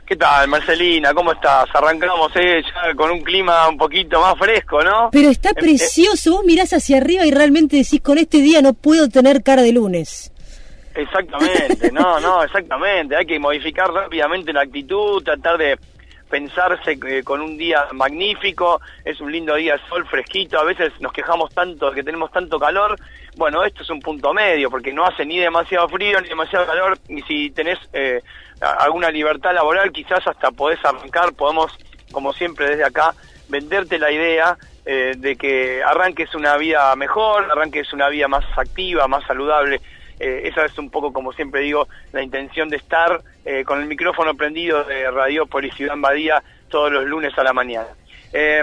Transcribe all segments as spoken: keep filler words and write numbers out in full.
¿Qué tal, Marcelina? ¿Cómo estás? Arrancamos eh, ya con un clima un poquito más fresco, ¿no? Pero está precioso, vos mirás hacia arriba y realmente decís, con este día no puedo tener cara de lunes. Exactamente, no, no, exactamente. Hay que modificar rápidamente la actitud, tratar de pensarse eh, con un día magnífico. Es un lindo día, sol fresquito. A veces nos quejamos tanto de que tenemos tanto calor. Bueno, esto es un punto medio, porque no hace ni demasiado frío ni demasiado calor. Y si tenés eh, alguna libertad laboral, quizás hasta podés arrancar. Podemos, como siempre desde acá, venderte la idea eh, de que arranques una vida mejor, arranques una vida más activa, más saludable. Eh, esa es un poco, como siempre digo, la intención de estar eh, con el micrófono prendido de Radiópolis Ciudad Badía todos los lunes a la mañana. Eh,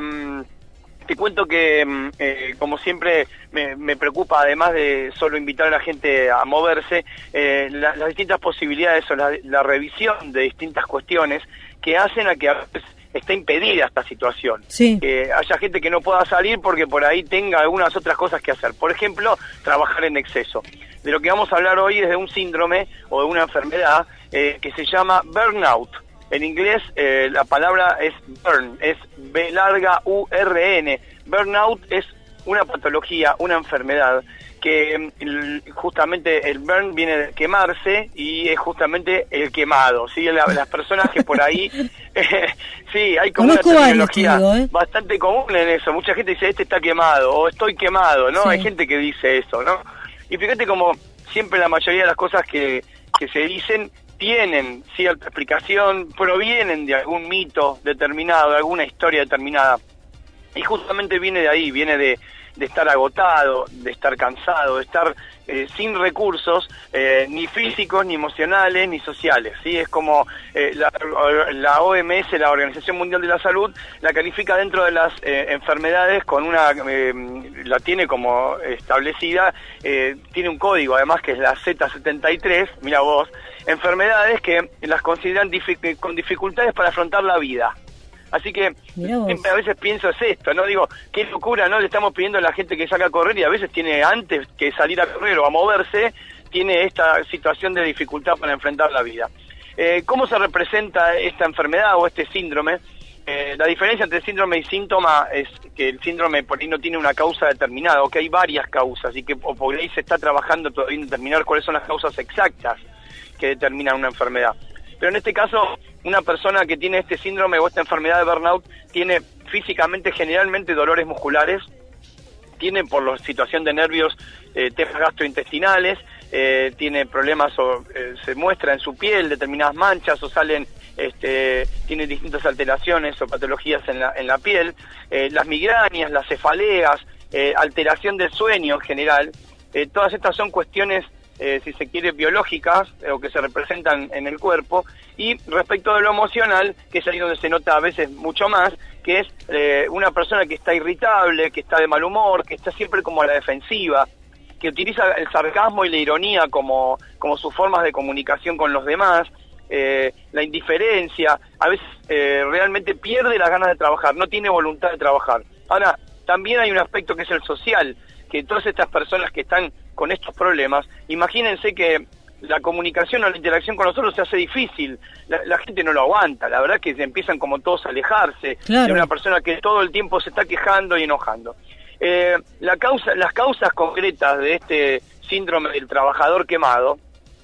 te cuento que, eh, como siempre, me, me preocupa, además de solo invitar a la gente a moverse, eh, la, las distintas posibilidades o la, la revisión de distintas cuestiones que hacen a que a veces está impedida esta situación. Sí. Que haya gente que no pueda salir porque por ahí tenga algunas otras cosas que hacer. Por ejemplo, trabajar en exceso. De lo que vamos a hablar hoy es de un síndrome o de una enfermedad eh, que se llama burnout. En inglés eh, la palabra es burn, es B larga U R N. Burnout es una patología, una enfermedad que el, justamente el burn viene de quemarse y es justamente el quemado, ¿sí? La, las personas que por ahí, eh, sí, hay como Conozco una terminología varios, digo, ¿eh? bastante común en eso. Mucha gente dice, este está quemado, o estoy quemado, ¿no? Sí. Hay gente que dice eso, ¿no? Y fíjate como siempre la mayoría de las cosas que, que se dicen tienen cierta explicación, provienen de algún mito determinado, de alguna historia determinada. Y justamente viene de ahí, viene de, de estar agotado, de estar cansado, de estar eh, sin recursos, eh, ni físicos, ni emocionales, ni sociales, ¿sí? Es como eh, la, la O M S, la Organización Mundial de la Salud, la califica dentro de las eh, enfermedades con una, eh, la tiene como establecida, eh, tiene un código además que es la Z setenta y tres, mira vos, enfermedades que las consideran dific- con dificultades para afrontar la vida. Así que siempre a veces pienso es esto, ¿no? Digo, qué locura, ¿no? Le estamos pidiendo a la gente que salga a correr y a veces tiene, antes que salir a correr o a moverse, tiene esta situación de dificultad para enfrentar la vida. Eh, ¿Cómo se representa esta enfermedad o este síndrome? Eh, la diferencia entre síndrome y síntoma es que el síndrome por ahí no tiene una causa determinada, o que hay varias causas y que o por ahí se está trabajando todavía en determinar cuáles son las causas exactas que determinan una enfermedad. Pero en este caso, una persona que tiene este síndrome o esta enfermedad de burnout tiene físicamente generalmente dolores musculares, tiene por la situación de nervios eh, temas gastrointestinales, eh, tiene problemas o eh, se muestra en su piel determinadas manchas o salen, este, tiene distintas alteraciones o patologías en la, en la piel, eh, las migrañas, las cefaleas, eh, alteración del sueño en general, eh, todas estas son cuestiones Eh, si se quiere, biológicas, eh, o que se representan en el cuerpo, y respecto de lo emocional, que es ahí donde se nota a veces mucho más, que es eh, una persona que está irritable, que está de mal humor, que está siempre como a la defensiva, que utiliza el sarcasmo y la ironía como, como sus formas de comunicación con los demás, eh, la indiferencia, a veces eh, realmente pierde las ganas de trabajar, no tiene voluntad de trabajar. Ahora, también hay un aspecto que es el social, que todas estas personas que están con estos problemas, imagínense que la comunicación o la interacción con nosotros se hace difícil, la, la gente no lo aguanta, la verdad que empiezan como todos a alejarse, claro, de una persona que todo el tiempo se está quejando y enojando. Eh, la causa, las causas concretas de este síndrome del trabajador quemado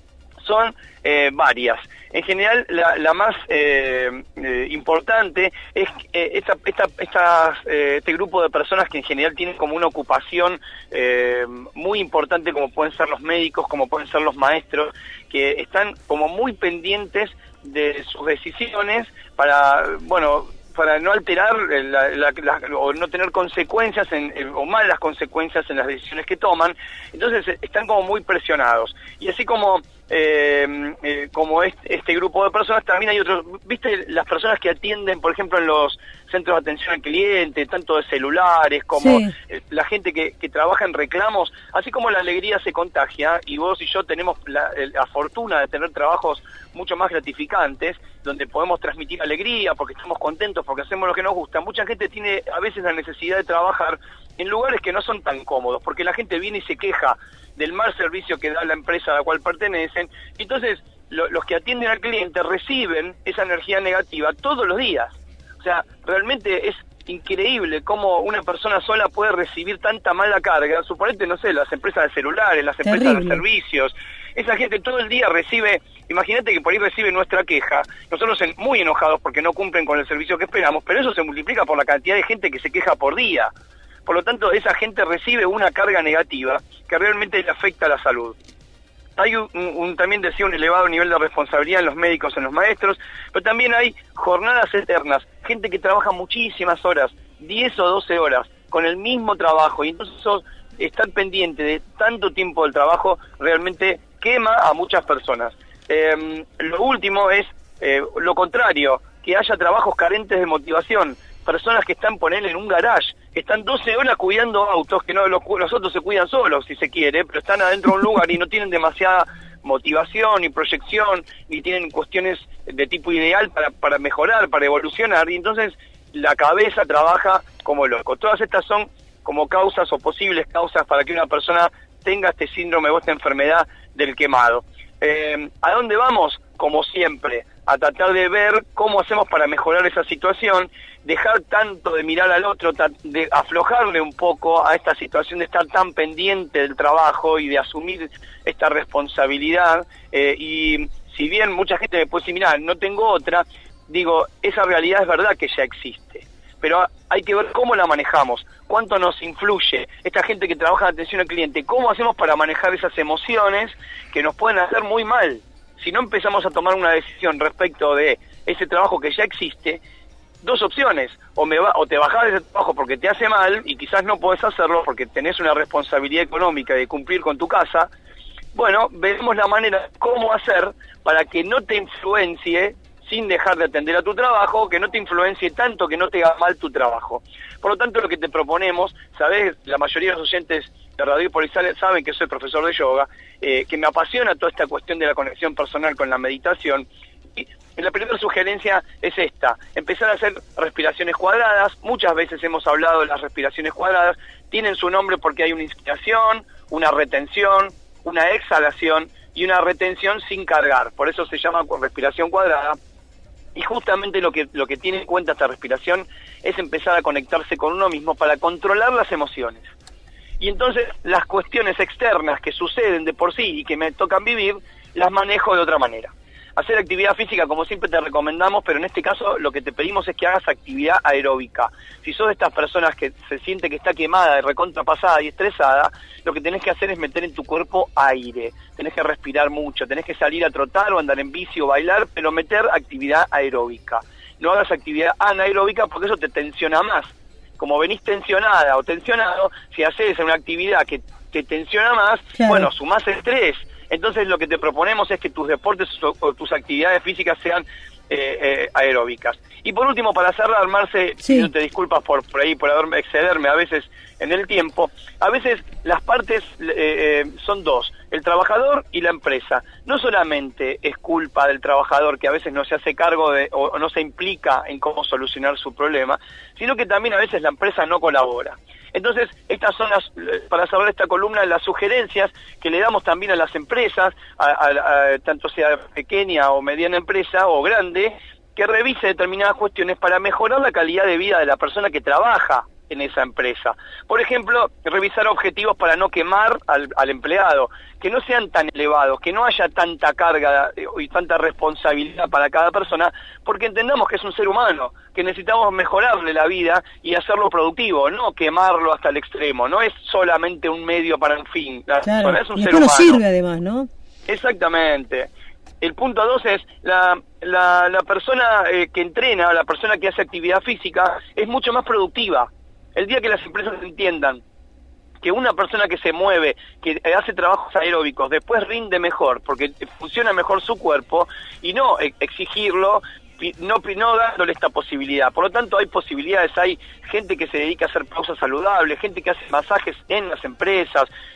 son eh, varias. En general, la, la más eh, eh, importante es eh, esta, esta, esta, eh, este grupo de personas que en general tienen como una ocupación eh, muy importante, como pueden ser los médicos, como pueden ser los maestros, que están como muy pendientes de sus decisiones para, bueno, para no alterar la, la, la, o no tener consecuencias en, o malas consecuencias en las decisiones que toman. Entonces están como muy presionados. Y así como eh, eh, como este, este grupo de personas, también hay otros, viste, las personas que atienden, por ejemplo, en los centros de atención al cliente, tanto de celulares como sí. eh, la gente que, que trabaja en reclamos, así como la alegría se contagia, y vos y yo tenemos la, la fortuna de tener trabajos mucho más gratificantes, donde podemos transmitir alegría, porque estamos contentos, porque hacemos lo que nos gusta. Mucha gente tiene a veces la necesidad de trabajar en lugares que no son tan cómodos, porque la gente viene y se queja del mal servicio que da la empresa a la cual pertenecen. Entonces, lo, los que atienden al cliente reciben esa energía negativa todos los días. O sea, realmente es increíble cómo una persona sola puede recibir tanta mala carga. Suponete, no sé, las empresas de celulares, las empresas Terrible. de servicios. Esa gente todo el día recibe, imagínate que por ahí recibe nuestra queja, nosotros en, muy enojados porque no cumplen con el servicio que esperamos, pero eso se multiplica por la cantidad de gente que se queja por día. Por lo tanto, esa gente recibe una carga negativa que realmente le afecta a la salud. Hay un, un, también decía un elevado nivel de responsabilidad en los médicos, en los maestros, pero también hay jornadas eternas, gente que trabaja muchísimas horas, diez o doce horas, con el mismo trabajo, y entonces eso, estar pendiente de tanto tiempo del trabajo realmente quema a muchas personas. Eh, lo último es eh, lo contrario, que haya trabajos carentes de motivación, personas que están, poner en un garage, que están doce horas cuidando autos, que no los, los otros se cuidan solos, si se quiere, pero están adentro de un lugar y no tienen demasiada motivación, ni proyección, ni tienen cuestiones de tipo ideal para, para mejorar, para evolucionar, y entonces la cabeza trabaja como loco. Todas estas son como causas o posibles causas para que una persona tenga este síndrome o esta enfermedad del quemado. Eh, ¿A dónde vamos? Como siempre, a tratar de ver cómo hacemos para mejorar esa situación, dejar tanto de mirar al otro, de aflojarle un poco a esta situación de estar tan pendiente del trabajo y de asumir esta responsabilidad. Eh, y si bien mucha gente me puede decir, mirá, no tengo otra, digo, esa realidad es verdad que ya existe, pero hay que ver cómo la manejamos, cuánto nos influye esta gente que trabaja en atención al cliente, cómo hacemos para manejar esas emociones que nos pueden hacer muy mal. Si no empezamos a tomar una decisión respecto de ese trabajo que ya existe, dos opciones, o me va, o te bajás de ese trabajo porque te hace mal y quizás no podés hacerlo porque tenés una responsabilidad económica de cumplir con tu casa. Bueno, veremos la manera cómo hacer para que no te influencie sin dejar de atender a tu trabajo, que no te influencie tanto que no te haga mal tu trabajo. Por lo tanto, lo que te proponemos, sabés, la mayoría de los oyentes de Radio Polizales saben que soy profesor de yoga, eh, que me apasiona toda esta cuestión de la conexión personal con la meditación. Y la primera sugerencia es esta, empezar a hacer respiraciones cuadradas. Muchas veces hemos hablado de las respiraciones cuadradas, tienen su nombre porque hay una inspiración, una retención, una exhalación y una retención sin cargar, por eso se llama respiración cuadrada. Y justamente lo que, lo que tiene en cuenta esta respiración es empezar a conectarse con uno mismo para controlar las emociones. Y entonces las cuestiones externas que suceden de por sí y que me tocan vivir, las manejo de otra manera. Hacer actividad física, como siempre te recomendamos, pero en este caso lo que te pedimos es que hagas actividad aeróbica. Si sos de estas personas que se siente que está quemada, recontrapasada y estresada, lo que tenés que hacer es meter en tu cuerpo aire. Tenés que respirar mucho, tenés que salir a trotar o andar en bici o bailar, pero meter actividad aeróbica. No hagas actividad anaeróbica porque eso te tensiona más. Como venís tensionada o tensionado, si haces una actividad que te tensiona más, claro, bueno, sumás estrés. Entonces lo que te proponemos es que tus deportes o, o tus actividades físicas sean eh, eh, aeróbicas. Y por último, para cerrar, Marce, sí, no te disculpas por, por ahí, por haberme excederme a veces en el tiempo, a veces las partes eh, eh, son dos, el trabajador y la empresa. No solamente es culpa del trabajador que a veces no se hace cargo de o, o no se implica en cómo solucionar su problema, sino que también a veces la empresa no colabora. Entonces, estas son las, para cerrar esta columna, las sugerencias que le damos también a las empresas, a, a, a, tanto sea pequeña o mediana empresa o grande, que revise determinadas cuestiones para mejorar la calidad de vida de la persona que trabaja en esa empresa. Por ejemplo, revisar objetivos para no quemar al, al empleado, que no sean tan elevados, que no haya tanta carga y tanta responsabilidad para cada persona, porque entendamos que es un ser humano, que necesitamos mejorarle la vida y hacerlo productivo, no quemarlo hasta el extremo. No es solamente un medio para un fin, la claro, persona es un y ser humano. No sirve además, ¿no? Exactamente. El punto dos es la, la, la persona eh, que entrena, la persona que hace actividad física, es mucho más productiva. El día que las empresas entiendan que una persona que se mueve, que hace trabajos aeróbicos, después rinde mejor, porque funciona mejor su cuerpo, y no exigirlo, no, no dándole esta posibilidad. Por lo tanto, hay posibilidades, hay gente que se dedica a hacer pausas saludables, gente que hace masajes en las empresas,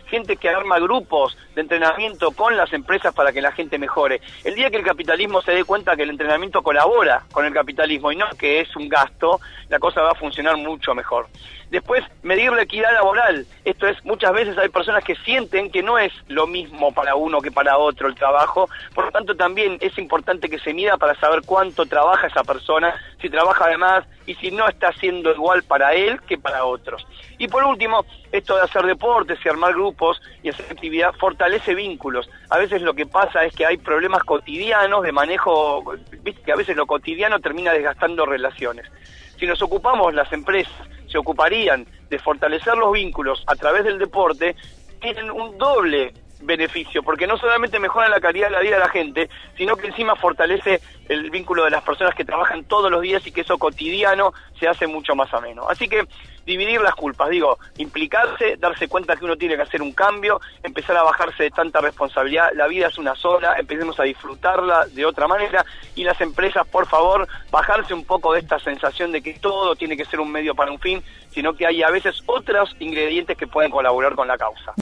gente que arma grupos de entrenamiento con las empresas para que la gente mejore. El día que el capitalismo se dé cuenta que el entrenamiento colabora con el capitalismo y no que es un gasto, la cosa va a funcionar mucho mejor. Después, medir la equidad laboral. Esto es, muchas veces hay personas que sienten que no es lo mismo para uno que para otro el trabajo, por lo tanto también es importante que se mida para saber cuánto trabaja esa persona, si trabaja además y si no está haciendo igual para él que para otros. Y por último, esto de hacer deportes y armar grupos y hacer actividad fortalece vínculos. A veces lo que pasa es que hay problemas cotidianos de manejo, viste que a veces lo cotidiano termina desgastando relaciones. Si nos ocupamos, las empresas se ocuparían de fortalecer los vínculos a través del deporte, tienen un doble beneficio, porque no solamente mejora la calidad de la vida de la gente, sino que encima fortalece el vínculo de las personas que trabajan todos los días y que eso cotidiano se hace mucho más ameno. Así que dividir las culpas, digo, implicarse, darse cuenta que uno tiene que hacer un cambio, empezar a bajarse de tanta responsabilidad, la vida es una sola, empecemos a disfrutarla de otra manera, y las empresas, por favor, bajarse un poco de esta sensación de que todo tiene que ser un medio para un fin, sino que hay a veces otros ingredientes que pueden colaborar con la causa.